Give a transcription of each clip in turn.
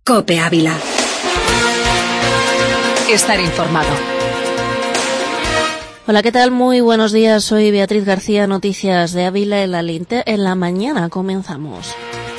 COPE Ávila. Estar informado. Hola, ¿qué tal? Muy buenos días. Soy Beatriz García, Noticias de Ávila en la mañana. Comenzamos.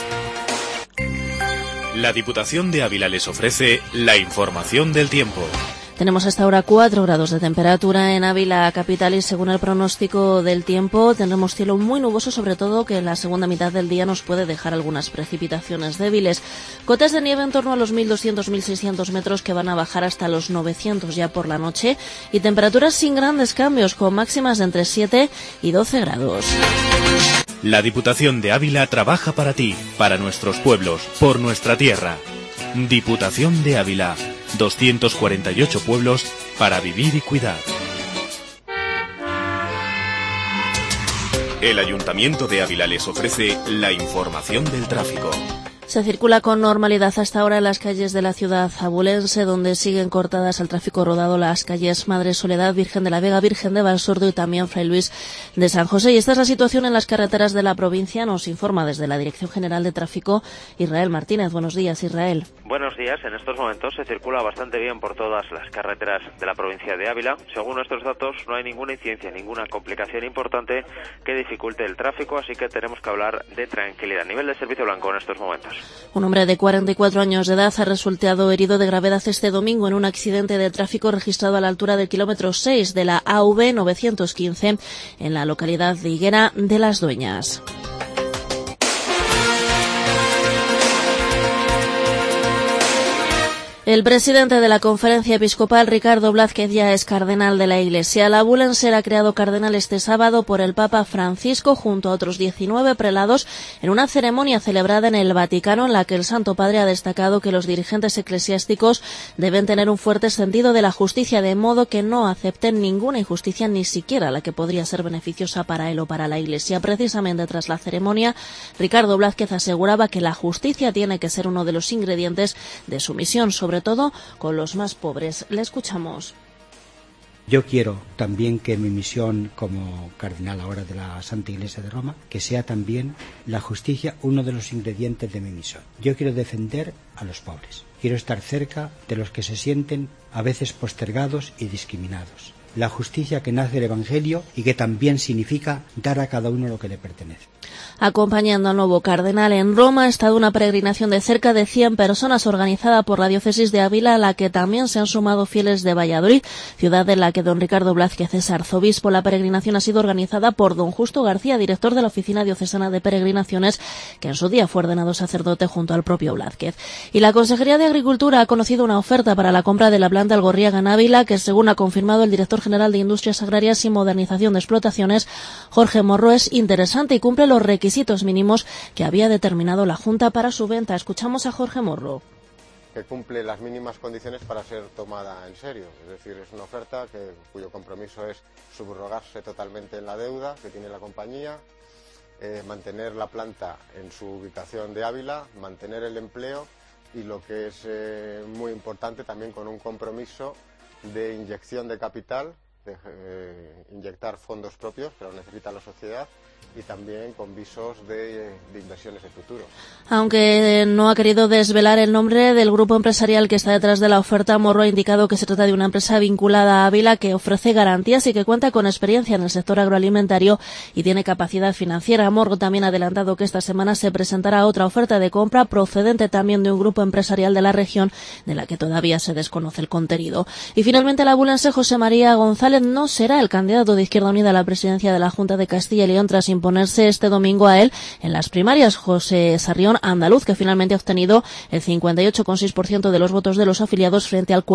La Diputación de Ávila les ofrece la información del tiempo. Tenemos hasta ahora 4 grados de temperatura en Ávila capital y según el pronóstico del tiempo tendremos cielo muy nuboso, sobre todo que en la segunda mitad del día nos puede dejar algunas precipitaciones débiles. Cotas de nieve en torno a los 1.200-1.600 metros que van a bajar hasta los 900 ya por la noche y temperaturas sin grandes cambios con máximas de entre 7 y 12 grados. La Diputación de Ávila trabaja para ti, para nuestros pueblos, por nuestra tierra. Diputación de Ávila. 248 pueblos para vivir y cuidar. El Ayuntamiento de Ávila les ofrece la información del tráfico. Se circula con normalidad hasta ahora en las calles de la ciudad abulense, donde siguen cortadas al tráfico rodado las calles Madre Soledad, Virgen de la Vega, Virgen de Valsordo y también Fray Luis de San José. Y esta es la situación en las carreteras de la provincia. Nos informa desde la Dirección General de Tráfico Israel Martínez. Buenos días, Israel. Buenos días. En estos momentos se circula bastante bien por todas las carreteras de la provincia de Ávila. Según nuestros datos, no hay ninguna incidencia, ninguna complicación importante que dificulte el tráfico, así que tenemos que hablar de tranquilidad. Nivel de servicio blanco en estos momentos. Un hombre de 44 años de edad ha resultado herido de gravedad este domingo en un accidente de tráfico registrado a la altura del kilómetro 6 de la AV 915 en la localidad de Higuera de las Dueñas. El presidente de la Conferencia Episcopal, Ricardo Blázquez, ya es cardenal de la Iglesia. La Abulense será creado cardenal este sábado por el Papa Francisco junto a otros 19 prelados en una ceremonia celebrada en el Vaticano en la que el Santo Padre ha destacado que los dirigentes eclesiásticos deben tener un fuerte sentido de la justicia, de modo que no acepten ninguna injusticia, ni siquiera la que podría ser beneficiosa para él o para la Iglesia. Precisamente tras la ceremonia, Ricardo Blázquez aseguraba que la justicia tiene que ser uno de los ingredientes de su misión, sobre todo con los más pobres. Le escuchamos. Yo quiero también que mi misión como cardenal ahora de la Santa Iglesia de Roma, que sea también la justicia uno de los ingredientes de mi misión. Yo quiero defender a los pobres. Quiero estar cerca de los que se sienten a veces postergados y discriminados. La justicia que nace del Evangelio y que también significa dar a cada uno lo que le pertenece. Acompañando al nuevo cardenal en Roma ha estado una peregrinación de cerca de 100 personas organizada por la Diócesis de Ávila, a la que también se han sumado fieles de Valladolid, ciudad en la que don Ricardo Blázquez es arzobispo. La peregrinación ha sido organizada por don Justo García, director de la Oficina Diocesana de Peregrinaciones, que en su día fue ordenado sacerdote junto al propio Blázquez. Y la Consejería de Agricultura ha conocido una oferta para la compra de la planta Algorriaga en Ávila, que según ha confirmado el director general de Industrias Agrarias y Modernización de Explotaciones, Jorge Morro, es interesante y cumple los requisitos mínimos que había determinado la Junta para su venta. Escuchamos a Jorge Morro. Que cumple las mínimas condiciones para ser tomada en serio. Es decir, es una oferta cuyo compromiso es subrogarse totalmente en la deuda que tiene la compañía, mantener la planta en su ubicación de Ávila, mantener el empleo y, lo que es muy importante, también con un compromiso de inyección de capital, de inyectar fondos propios que lo necesita la sociedad, y también con visos de inversiones de futuro. Aunque no ha querido desvelar el nombre del grupo empresarial que está detrás de la oferta, Morro ha indicado que se trata de una empresa vinculada a Ávila que ofrece garantías y que cuenta con experiencia en el sector agroalimentario y tiene capacidad financiera. Morro también ha adelantado que esta semana se presentará otra oferta de compra procedente también de un grupo empresarial de la región, de la que todavía se desconoce el contenido. Y finalmente, el abulense José María González no será el candidato de Izquierda Unida a la presidencia de la Junta de Castilla y León tras imponerse este domingo a él en las primarias. José Sarrión, andaluz, que finalmente ha obtenido el 58,6% de los votos de los afiliados frente al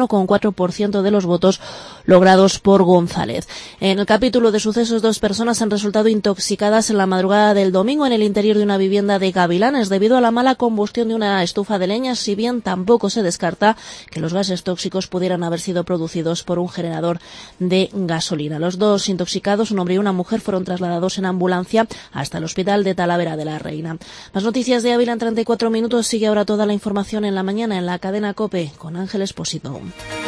41,4% de los votos logrados por González. En el capítulo de sucesos, 2 personas han resultado intoxicadas en la madrugada del domingo en el interior de una vivienda de Gavilanes debido a la mala combustión de una estufa de leña, si bien tampoco se descarta que los gases tóxicos pudieran haber sido producidos por un generador de gasolina. Los 2 intoxicados, un hombre y una mujer, fueron trasladados en ambulancia hasta el hospital de Talavera de la Reina. Más noticias de Ávila en 34 minutos. Sigue ahora toda la información en la mañana en la cadena COPE con Ángel Expósito.